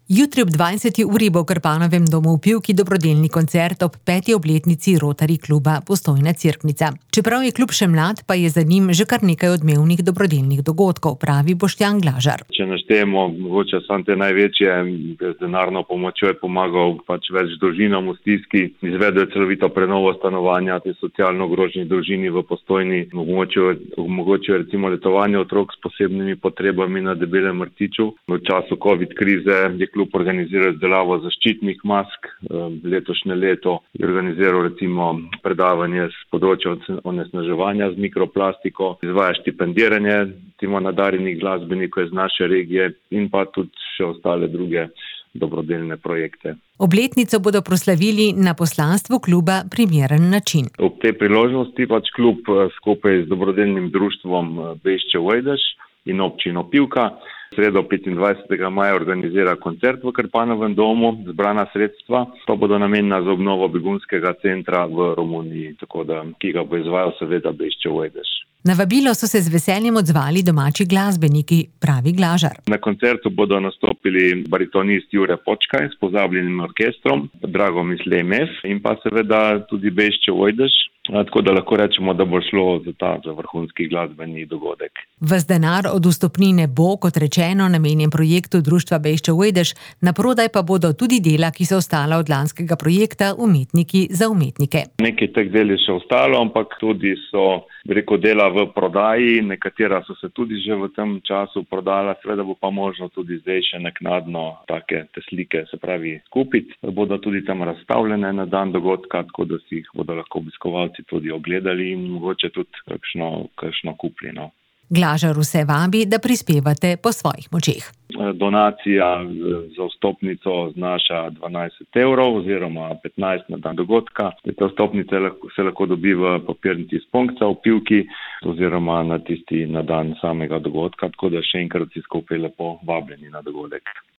Jutri ob 20. uri bo v Krpanovem domu v Pivki dobrodelni koncert ob 5. obletnici Rotary kluba Postojna Cerknica. Čeprav je klub še mlad, pa je za njim že kar nekaj odmevnih dobrodelnih dogodkov, pravi Boštjan Glažar. Če naštejemo, mogoče samo te največje, z denarno pomočjo je pomagal več družinam v stiski, izvedel je celovito prenovo stanovanja te socialno ogroženih družini v Postojni, omogočil recimo letovanje otrok s posebnimi potrebami na Debelem rtiču. V času COVID krize je klub organiziral izdelavo zaščitnih mask, letošnje leto je organiziral recimo predavanje z področja onesnaževanja z mikroplastiko, izvaja štipendiranje nadarjenih glasbenikov iz naše regije in pa tudi še ostale druge dobrodelne projekte. Obletnico bodo proslavili na poslanstvu kluba primeren način. Ob tej priložnosti klub skupaj z dobrodelnim društvom Bešče Vojdež in občino Pivka sredo 25. maja organizira koncert v Krpanovem domu, zbrana sredstva pa bodo namenjena za obnovo begunskega centra v Romuniji, ki ga bo izvajal seveda Bešče Vojdež. Na vabilo so se z veseljem odzvali domači glasbeniki, pravi Glažar. Na koncertu bodo nastopili baritonist Jure Počkaj s pozabljenim orkestrom, Dragomir Lejmef in pa seveda tudi Bešče Vojdež. Tako da lahko rečemo, da bo šlo za vrhunski glasbeni dogodek. Ves denar od vstopnine bo, kot rečeno, namenjen projektu društva Bešče Vojdež, naprodaj pa bodo tudi dela, ki so ostala od lanskega projekta Umetniki za umetnike. Nekaj teh del je še ostalo, ampak tudi so dela v prodaji, nekatera so se tudi že v tem času prodala, seveda bo pa možno tudi zdaj še naknadno take te slike, se pravi kupiti. Bodo tudi tam razstavljene na dan dogodka, tako da si jih bodo lahko obiskovalci tudi ogledali in mogoče tudi kakšno kupljeno. Glažar vse vabi, da prispevate po svojih močeh. Donacija za vstopnico znaša 12 evrov oziroma 15 na dan dogodka. Te vstopnice se lahko dobi v papirnici Spunkca v Pivki oziroma na dan samega dogodka, tako da še enkrat si skupaj lepo vabljeni na dogodek.